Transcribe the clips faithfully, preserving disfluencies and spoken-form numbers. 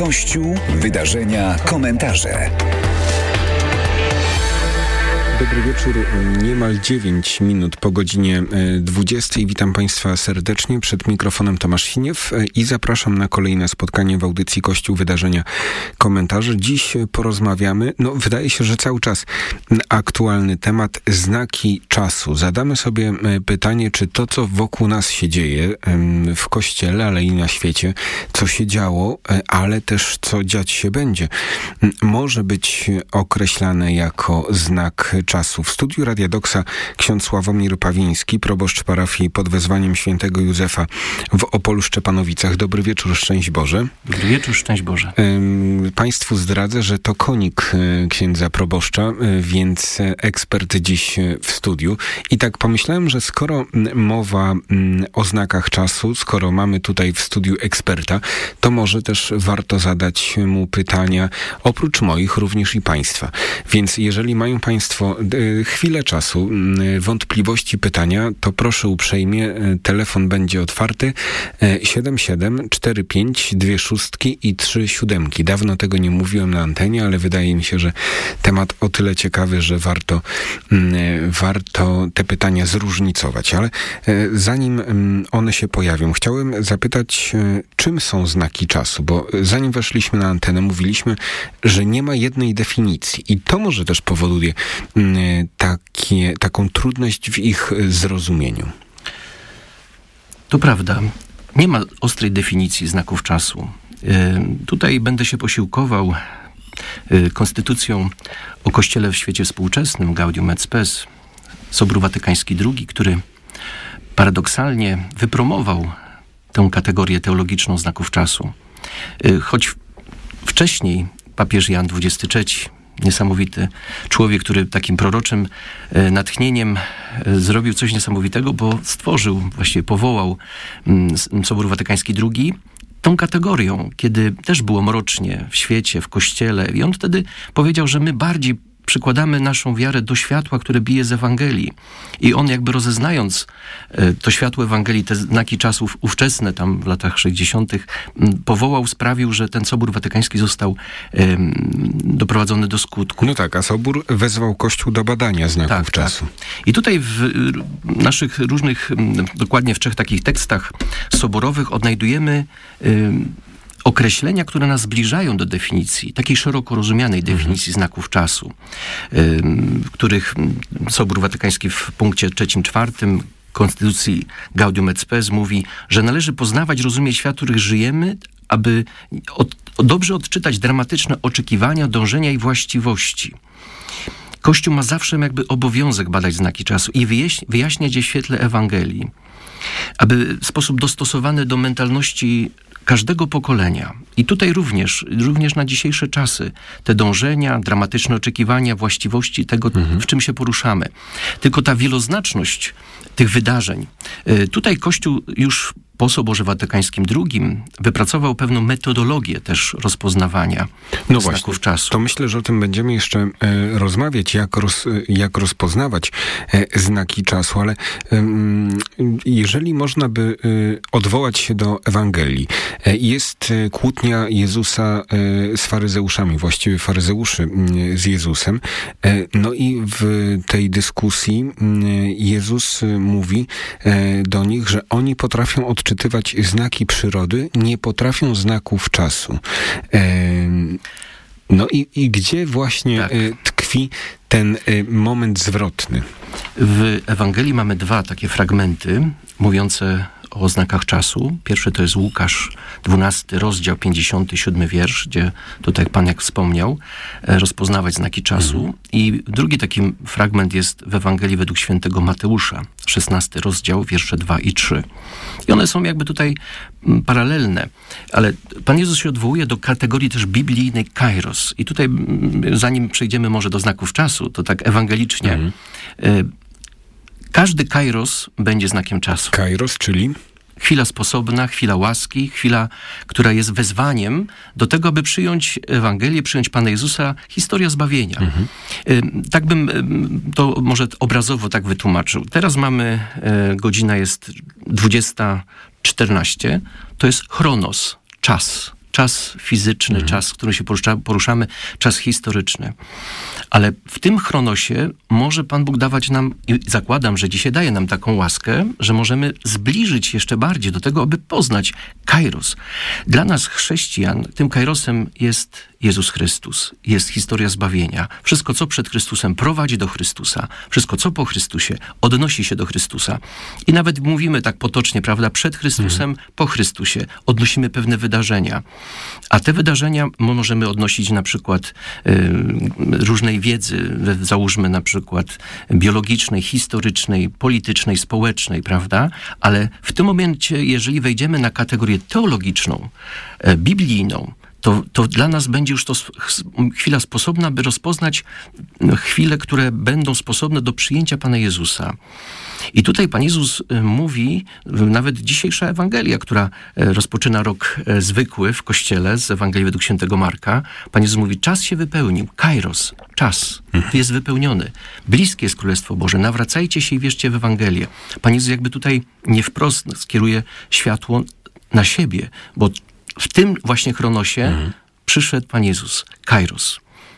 Kościół, wydarzenia, komentarze. Dobry wieczór, niemal dziewięć minut po godzinie dwudziestej. Witam Państwa serdecznie, przed mikrofonem Tomasz Siniew i zapraszam na kolejne spotkanie w audycji Kościół, wydarzenia, komentarze. Dziś porozmawiamy, no wydaje się, że cały czas aktualny temat, znaki czasu. Zadamy sobie pytanie, czy to, co wokół nas się dzieje w Kościele, ale i na świecie, co się działo, ale też co dziać się będzie, może być określane jako znak czasu. W studiu Radia Doksa ksiądz Sławomir Pawiński, proboszcz parafii pod wezwaniem świętego Józefa w Opolu Szczepanowicach. Dobry wieczór, szczęść Boże. Dobry wieczór, szczęść Boże. Państwu zdradzę, że to konik księdza proboszcza, więc ekspert dziś w studiu. I tak pomyślałem, że skoro mowa o znakach czasu, skoro mamy tutaj w studiu eksperta, to może też warto zadać mu pytania, oprócz moich, również i Państwa. Więc jeżeli mają Państwo chwilę czasu, wątpliwości, pytania, to proszę uprzejmie, telefon będzie otwarty siedem siedem cztery pięć dwie szóstki i trzy siódemki. Dawno tego nie mówiłem na antenie, ale wydaje mi się, że temat o tyle ciekawy, że warto, warto te pytania zróżnicować. Ale zanim one się pojawią, chciałem zapytać, czym są znaki czasu, bo zanim weszliśmy na antenę, mówiliśmy, że nie ma jednej definicji i to może też powoduje Takie, taką trudność w ich zrozumieniu. To prawda. Nie ma ostrej definicji znaków czasu. Y, tutaj będę się posiłkował y, konstytucją o Kościele w świecie współczesnym, Gaudium et Spes, Sobór Watykański drugi, który paradoksalnie wypromował tę kategorię teologiczną znaków czasu. Y, choć w, wcześniej papież Jan dwudziesty trzeci, niesamowity człowiek, który takim proroczym e, natchnieniem e, zrobił coś niesamowitego, bo stworzył, właściwie powołał m, Sobór Watykański drugi tą kategorią, kiedy też było mrocznie w świecie, w Kościele. I on wtedy powiedział, że my bardziej przykładamy naszą wiarę do światła, które bije z Ewangelii. I on jakby rozeznając e, to światło Ewangelii, te znaki czasów ówczesne, tam w latach sześćdziesiątych, m, powołał, sprawił, że ten Sobór Watykański został e, doprowadzony do skutku. No tak, a Sobór wezwał Kościół do badania znaków tak, czasu. Tak. I tutaj w naszych różnych, dokładnie w trzech takich tekstach soborowych odnajdujemy e, określenia, które nas zbliżają do definicji, takiej szeroko rozumianej definicji mhm. znaków czasu, w których Sobór Watykański w punkcie trzecim, czwartym Konstytucji Gaudium et Spes mówi, że należy poznawać, rozumieć świat, w którym żyjemy, aby od, dobrze odczytać dramatyczne oczekiwania, dążenia i właściwości. Kościół ma zawsze jakby obowiązek badać znaki czasu i wyjaśniać, wyjaśniać je w świetle Ewangelii, aby w sposób dostosowany do mentalności każdego pokolenia. I tutaj również, również na dzisiejsze czasy, te dążenia, dramatyczne oczekiwania, właściwości tego, mhm. w czym się poruszamy. Tylko ta wieloznaczność tych wydarzeń. Tutaj Kościół już po Soborze Watykańskim drugim wypracował pewną metodologię też rozpoznawania no znaków właśnie, czasu. To myślę, że o tym będziemy jeszcze e, rozmawiać, jak, roz, jak rozpoznawać e, znaki czasu, ale e, jeżeli można by e, odwołać się do Ewangelii, e, jest e, kłótnia Jezusa e, z faryzeuszami, właściwie faryzeuszy e, z Jezusem, e, no i w tej dyskusji e, Jezus mówi e, do nich, że oni potrafią odczytać znaki przyrody, nie potrafią znaków czasu. No i, i gdzie właśnie tak. tkwi ten moment zwrotny? W Ewangelii mamy dwa takie fragmenty mówiące o znakach czasu. Pierwszy to jest Łukasz, dwunasty rozdział, pięćdziesiąty siódmy wiersz, gdzie tutaj Pan, jak wspomniał, rozpoznawać znaki czasu. Mhm. I drugi taki fragment jest w Ewangelii według świętego Mateusza, szesnasty rozdział, wiersze dwa i trzy. I one są jakby tutaj paralelne, ale Pan Jezus się odwołuje do kategorii też biblijnej kairos. I tutaj, zanim przejdziemy może do znaków czasu, to tak ewangelicznie, mhm. każdy kairos będzie znakiem czasu. Kairos, czyli? Chwila sposobna, chwila łaski, chwila, która jest wezwaniem do tego, aby przyjąć Ewangelię, przyjąć Pana Jezusa, historia zbawienia. Mhm. Tak bym to może obrazowo tak wytłumaczył. Teraz mamy, godzina jest dwudziesta czternaście, to jest chronos, czas. czas fizyczny, mhm. czas, w którym się porusza, poruszamy, czas historyczny. Ale w tym chronosie może Pan Bóg dawać nam, i zakładam, że dzisiaj daje nam taką łaskę, że możemy zbliżyć jeszcze bardziej do tego, aby poznać Kairos. Dla nas chrześcijan tym Kairosem jest Jezus Chrystus, jest historia zbawienia. Wszystko, co przed Chrystusem, prowadzi do Chrystusa. Wszystko, co po Chrystusie, odnosi się do Chrystusa. I nawet mówimy tak potocznie, prawda, przed Chrystusem, mhm. po Chrystusie. Odnosimy pewne wydarzenia. A te wydarzenia możemy odnosić na przykład y, różnej wiedzy, załóżmy na przykład biologicznej, historycznej, politycznej, społecznej, prawda? Ale w tym momencie, jeżeli wejdziemy na kategorię teologiczną, y, biblijną, To, to dla nas będzie już to chwila sposobna, by rozpoznać chwile, które będą sposobne do przyjęcia Pana Jezusa. I tutaj Pan Jezus mówi, nawet dzisiejsza Ewangelia, która rozpoczyna rok zwykły w Kościele z Ewangelii według świętego Marka, Pan Jezus mówi, czas się wypełnił, kairos, czas jest wypełniony. Bliskie jest Królestwo Boże, nawracajcie się i wierzcie w Ewangelię. Pan Jezus jakby tutaj nie wprost skieruje światło na siebie, bo w tym właśnie chronosie mhm. przyszedł Pan Jezus, Kairos.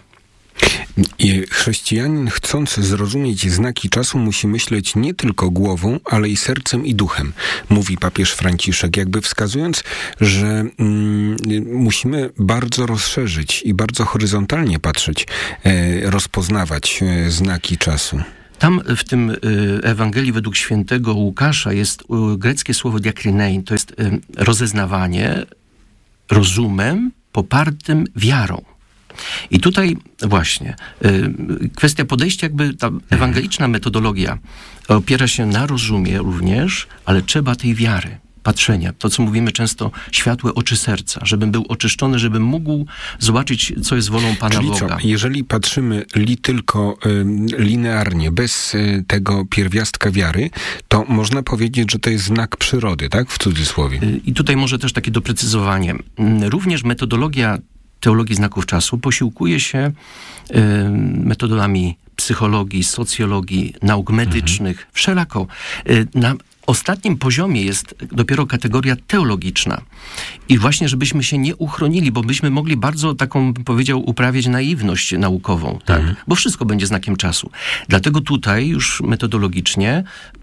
I chrześcijanin, chcąc zrozumieć znaki czasu, musi myśleć nie tylko głową, ale i sercem i duchem, mówi papież Franciszek, jakby wskazując, że mm, musimy bardzo rozszerzyć i bardzo horyzontalnie patrzeć, e, rozpoznawać e, znaki czasu. Tam w tym y, Ewangelii według świętego Łukasza jest y, greckie słowo diakrinein, to jest y, rozeznawanie rozumem popartym wiarą. I tutaj właśnie y, kwestia podejścia, jakby ta ewangeliczna metodologia opiera się na rozumie również, ale trzeba tej wiary, patrzenia. To, co mówimy często, światłe oczy serca, żebym był oczyszczony, żebym mógł zobaczyć, co jest wolą Pana Czyli Boga. Co, jeżeli patrzymy li tylko y, linearnie, bez y, tego pierwiastka wiary, to można powiedzieć, że to jest znak przyrody, tak? W cudzysłowie. Y, I tutaj może też takie doprecyzowanie. Y, również metodologia teologii znaków czasu posiłkuje się y, metodami psychologii, socjologii, nauk medycznych, mhm. wszelako. Y, na ostatnim poziomie jest dopiero kategoria teologiczna. I właśnie, żebyśmy się nie uchronili, bo byśmy mogli bardzo taką, bym powiedział, uprawiać naiwność naukową, tak? Mhm. Bo wszystko będzie znakiem czasu. Dlatego tutaj już metodologicznie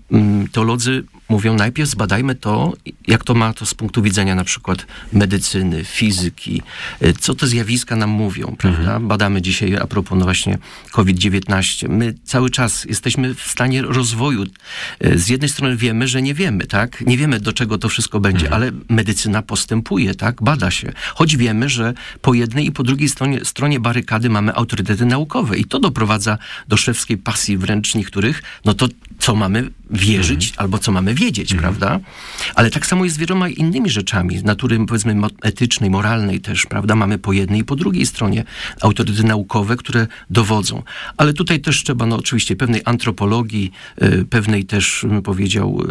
teolodzy mówią, najpierw zbadajmy to, jak to ma to z punktu widzenia na przykład medycyny, fizyki, co te zjawiska nam mówią, prawda? Mhm. Badamy dzisiaj a propos no właśnie kowid dziewiętnaście. My cały czas jesteśmy w stanie rozwoju. Z jednej strony wiemy, że nie wiemy, tak? Nie wiemy, do czego to wszystko będzie, mhm. ale medycyna postępuje, tak? Bada się. Choć wiemy, że po jednej i po drugiej stronie, stronie barykady mamy autorytety naukowe i to doprowadza do szewskiej pasji wręcz niektórych, no to co mamy wierzyć mhm. albo co mamy wiedzieć, mhm. prawda? Ale tak samo jest z wieloma innymi rzeczami, natury powiedzmy etycznej, moralnej też, prawda? Mamy po jednej i po drugiej stronie autorytety naukowe, które dowodzą. Ale tutaj też trzeba, no oczywiście, pewnej antropologii, y, pewnej też, bym powiedział,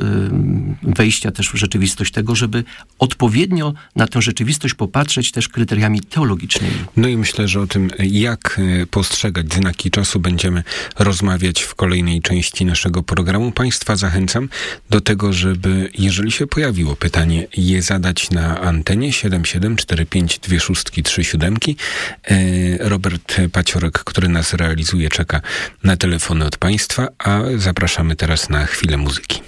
y, wejścia też w rzeczywistość tego, żeby odpowiednio na tę rzeczywistość popatrzeć też kryteriami teologicznymi. No i myślę, że o tym, jak postrzegać znaki czasu, będziemy rozmawiać w kolejnej części naszego programu. Państwa zachęcam do tego, żeby, jeżeli się pojawiło pytanie, je zadać na antenie siedem siedem cztery pięć dwa sześć trzy siedem. Robert Paciorek, który nas realizuje, czeka na telefony od Państwa, a zapraszamy teraz na chwilę muzyki.